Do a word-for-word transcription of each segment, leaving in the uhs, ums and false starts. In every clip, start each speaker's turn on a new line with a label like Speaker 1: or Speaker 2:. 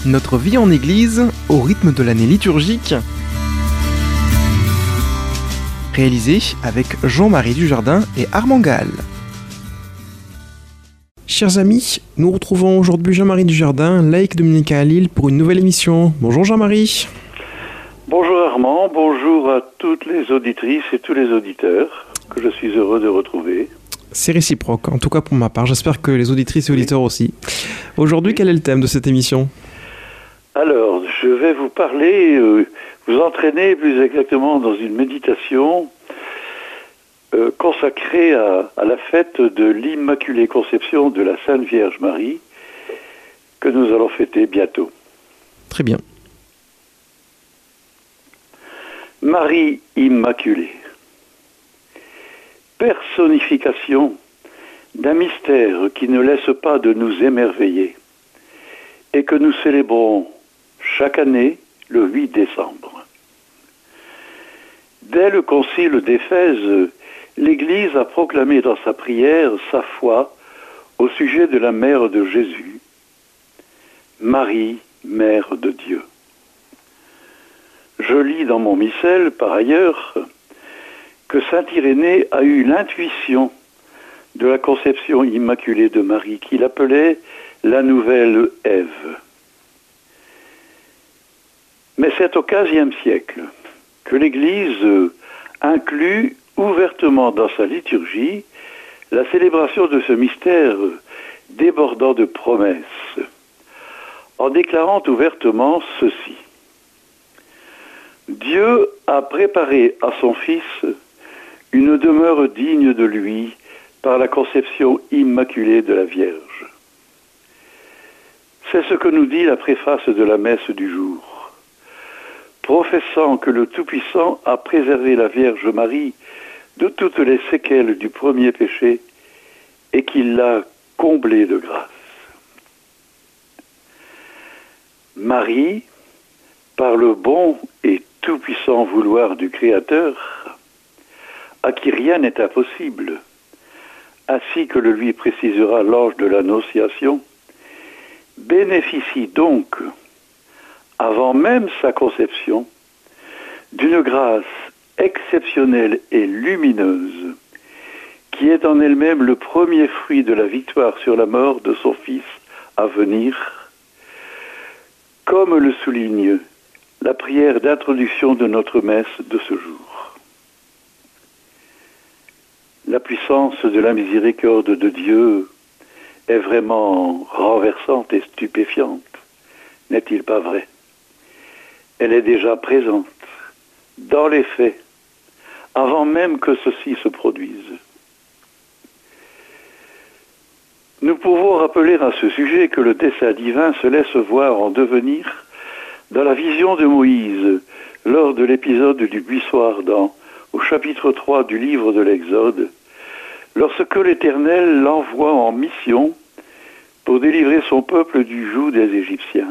Speaker 1: Notre vie en Église au rythme de l'année liturgique. Réalisé avec Jean-Marie Dujardin et Armand Gall. Chers amis, nous retrouvons aujourd'hui Jean-Marie Dujardin, laïc dominicain à Lille, pour une nouvelle émission. Bonjour Jean-Marie.
Speaker 2: Bonjour Armand, bonjour à toutes les auditrices et tous les auditeurs que je suis heureux de retrouver.
Speaker 1: C'est réciproque, en tout cas pour ma part. J'espère que les auditrices et auditeurs aussi. Aujourd'hui, quel est le thème de cette émission ?
Speaker 2: Alors, je vais vous parler, euh, vous entraîner plus exactement dans une méditation euh, consacrée à, à la fête de l'Immaculée Conception de la Sainte Vierge Marie que nous allons fêter bientôt.
Speaker 1: Très bien.
Speaker 2: Marie Immaculée, personnification d'un mystère qui ne laisse pas de nous émerveiller et que nous célébrons chaque année le huit décembre. Dès le concile d'Éphèse, l'Église a proclamé dans sa prière sa foi au sujet de la mère de Jésus, Marie, mère de Dieu. Je lis dans mon missel, par ailleurs, que saint Irénée a eu l'intuition de la conception immaculée de Marie, qu'il appelait la nouvelle Ève. Mais c'est au quinzième siècle que l'Église inclut ouvertement dans sa liturgie la célébration de ce mystère débordant de promesses, en déclarant ouvertement ceci. Dieu a préparé à son Fils une demeure digne de lui par la conception immaculée de la Vierge. C'est ce que nous dit la préface de la messe du jour. Professant que le Tout-Puissant a préservé la Vierge Marie de toutes les séquelles du premier péché et qu'il l'a comblée de grâce. Marie, par le bon et tout-puissant vouloir du Créateur, à qui rien n'est impossible, ainsi que le lui précisera l'ange de l'Annonciation, bénéficie donc, avant même sa conception, d'une grâce exceptionnelle et lumineuse, qui est en elle-même le premier fruit de la victoire sur la mort de son Fils à venir, comme le souligne la prière d'introduction de notre messe de ce jour. La puissance de la miséricorde de Dieu est vraiment renversante et stupéfiante, n'est-il pas vrai ? Elle est déjà présente, dans les faits, avant même que ceci se produise. Nous pouvons rappeler à ce sujet que le dessein divin se laisse voir en devenir dans la vision de Moïse, lors de l'épisode du buisson ardent, au chapitre trois du livre de l'Exode, lorsque l'Éternel l'envoie en mission pour délivrer son peuple du joug des Égyptiens.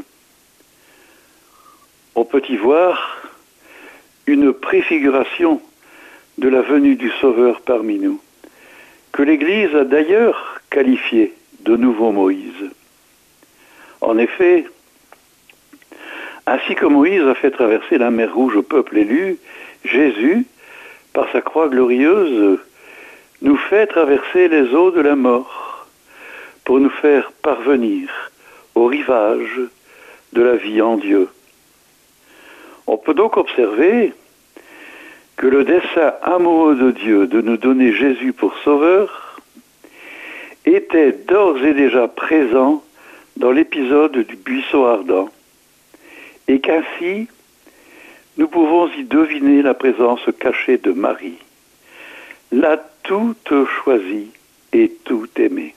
Speaker 2: On peut y voir une préfiguration de la venue du Sauveur parmi nous, que l'Église a d'ailleurs qualifié de nouveau Moïse. En effet, ainsi que Moïse a fait traverser la mer Rouge au peuple élu, Jésus, par sa croix glorieuse, nous fait traverser les eaux de la mort pour nous faire parvenir au rivage de la vie en Dieu. On peut donc observer que le dessein amoureux de Dieu de nous donner Jésus pour sauveur était d'ores et déjà présent dans l'épisode du buisson ardent, et qu'ainsi nous pouvons y deviner la présence cachée de Marie, la toute choisie et tout aimée.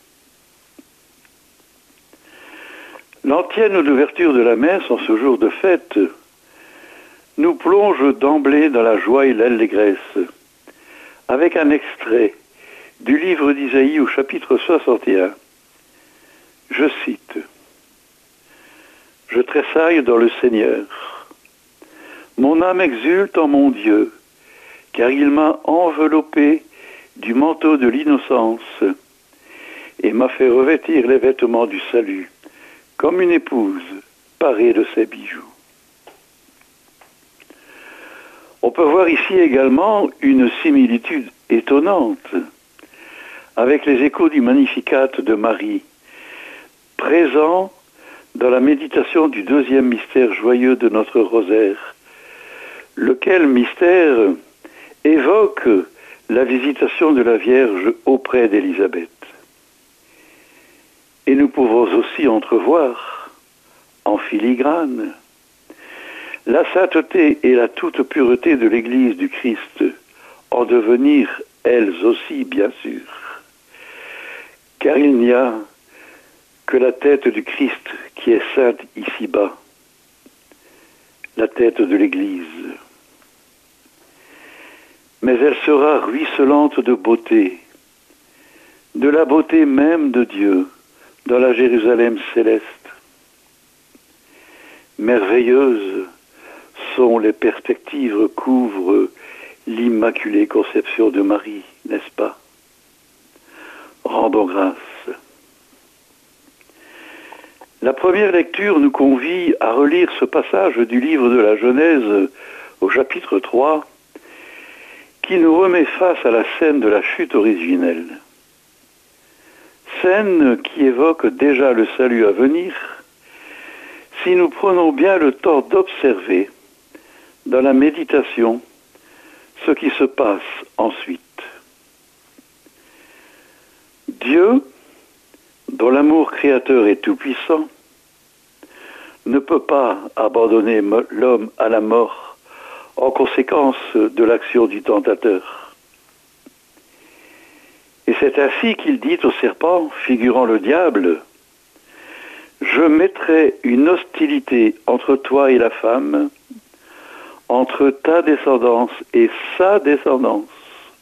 Speaker 2: L'antienne d'ouverture de la messe en ce jour de fête nous plonge d'emblée dans la joie et l'allégresse, avec un extrait du livre d'Isaïe au chapitre soixante et un. Je cite. « Je tressaille dans le Seigneur. Mon âme exulte en mon Dieu, car il m'a enveloppé du manteau de l'innocence et m'a fait revêtir les vêtements du salut, comme une épouse parée de ses bijoux. On peut voir ici également une similitude étonnante avec les échos du Magnificat de Marie, présent dans la méditation du deuxième mystère joyeux de notre rosaire, lequel mystère évoque la visitation de la Vierge auprès d'Élisabeth. Et nous pouvons aussi entrevoir, en filigrane, la sainteté et la toute pureté de l'Église du Christ, en devenir elles aussi, bien sûr. Car il n'y a que la tête du Christ qui est sainte ici-bas, la tête de l'Église. Mais elle sera ruisselante de beauté, de la beauté même de Dieu, dans la Jérusalem céleste. Merveilleuses sont les perspectives que couvre l'Immaculée Conception de Marie, n'est-ce pas? Rendons grâce. La première lecture nous convie à relire ce passage du livre de la Genèse au chapitre trois, qui nous remet face à la scène de la chute originelle. Scène qui évoque déjà le salut à venir, si nous prenons bien le temps d'observer dans la méditation ce qui se passe ensuite. Dieu, dont l'amour créateur est tout-puissant, ne peut pas abandonner l'homme à la mort en conséquence de l'action du tentateur. Et c'est ainsi qu'il dit au serpent, figurant le diable, « Je mettrai une hostilité entre toi et la femme, entre ta descendance et sa descendance.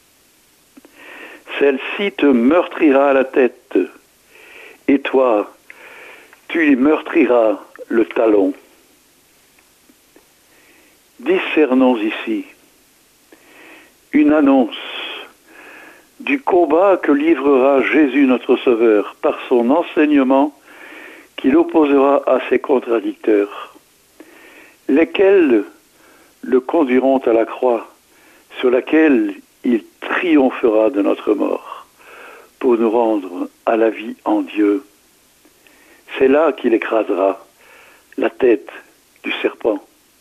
Speaker 2: Celle-ci te meurtrira la tête, et toi, tu lui meurtriras le talon. » Discernons ici une annonce du combat que livrera Jésus notre Sauveur par son enseignement qu'il opposera à ses contradicteurs, lesquels le conduiront à la croix sur laquelle il triomphera de notre mort pour nous rendre à la vie en Dieu. C'est là qu'il écrasera la tête du serpent.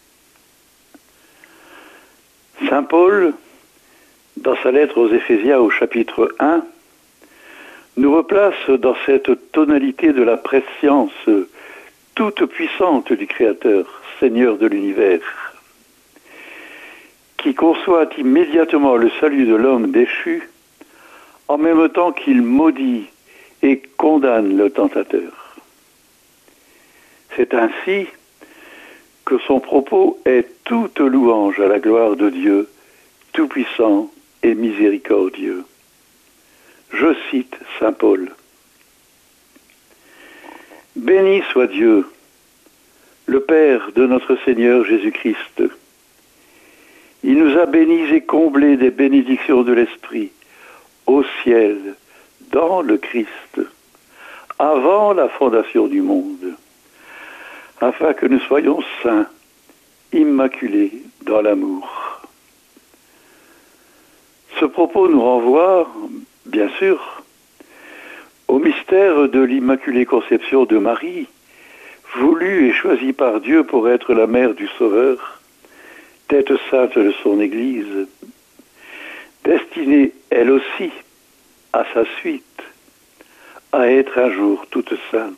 Speaker 2: Saint Paul, dans sa lettre aux Éphésiens au chapitre un, nous replace dans cette tonalité de la prescience toute puissante du Créateur, Seigneur de l'univers, qui conçoit immédiatement le salut de l'homme déchu, en même temps qu'il maudit et condamne le tentateur. C'est ainsi que son propos est toute louange à la gloire de Dieu, tout-puissant et miséricordieux. Je cite saint Paul. « Béni soit Dieu, le Père de notre Seigneur Jésus-Christ. Il nous a bénis et comblés des bénédictions de l'Esprit, au ciel, dans le Christ, avant la fondation du monde, afin que nous soyons saints, immaculés dans l'amour. » Ce propos nous renvoie, bien sûr, au mystère de l'Immaculée Conception de Marie, voulue et choisie par Dieu pour être la mère du Sauveur, tête sainte de son Église, destinée, elle aussi, à sa suite, à être un jour toute sainte.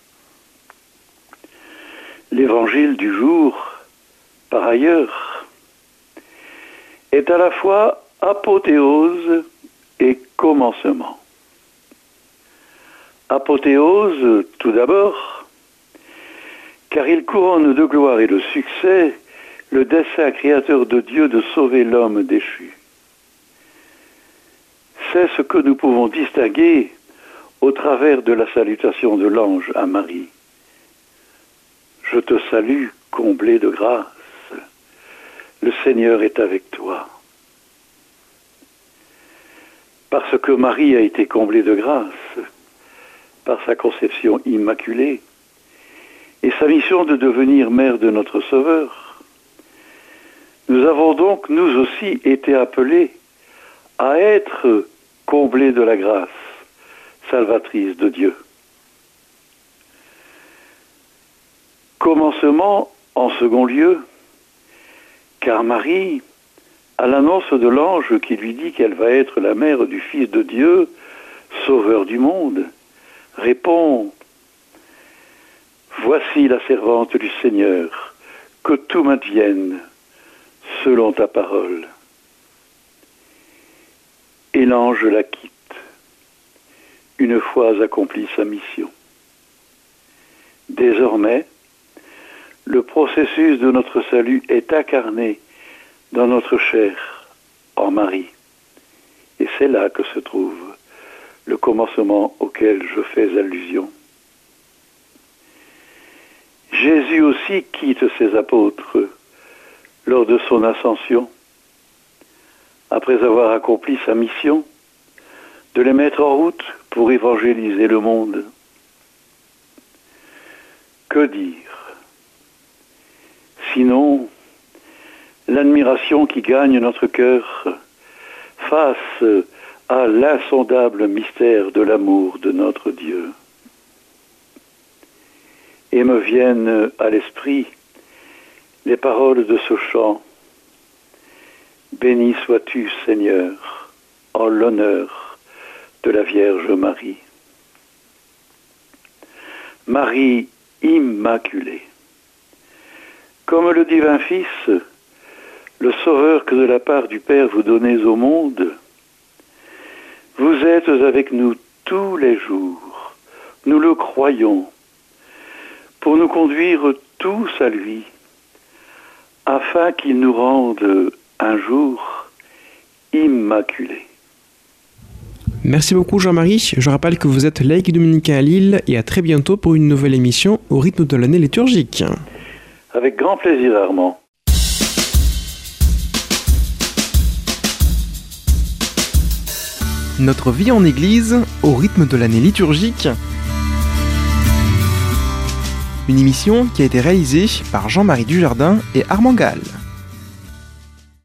Speaker 2: L'évangile du jour, par ailleurs, est à la fois apothéose et commencement. Apothéose, tout d'abord, car il couronne de gloire et de succès le dessein créateur de Dieu de sauver l'homme déchu. C'est ce que nous pouvons distinguer au travers de la salutation de l'ange à Marie. « Je te salue, comblée de grâce. Le Seigneur est avec toi. » Parce que Marie a été comblée de grâce par sa conception immaculée, et sa mission de devenir mère de notre Sauveur. Nous avons donc, nous aussi, été appelés à être comblés de la grâce salvatrice de Dieu. Commencement en second lieu, car Marie, à l'annonce de l'ange qui lui dit qu'elle va être la mère du Fils de Dieu, Sauveur du monde, répond « Voici la servante du Seigneur, que tout m'advienne selon ta parole. » Et l'ange la quitte, une fois accomplie sa mission. Désormais, le processus de notre salut est incarné dans notre chair, en Marie. Et c'est là que se trouve le commencement auquel je fais allusion. Jésus aussi quitte ses apôtres lors de son ascension, après avoir accompli sa mission de les mettre en route pour évangéliser le monde. Que dire? Sinon, l'admiration qui gagne notre cœur face à l'insondable mystère de l'amour de notre Dieu. Et me viennent à l'esprit les paroles de ce chant. Béni sois-tu, Seigneur, en l'honneur de la Vierge Marie. Marie immaculée. Comme le divin Fils, le Sauveur que de la part du Père vous donnez au monde, vous êtes avec nous tous les jours, nous le croyons, pour nous conduire tous à lui, afin qu'il nous rende un jour immaculés.
Speaker 1: Merci beaucoup Jean-Marie. Je rappelle que vous êtes laïc dominicain à Lille et à très bientôt pour une nouvelle émission au rythme de l'année liturgique.
Speaker 2: Avec grand plaisir, Armand.
Speaker 1: Notre vie en Église au rythme de l'année liturgique. Une émission qui a été réalisée par Jean-Marie Dujardin et Armand Gall.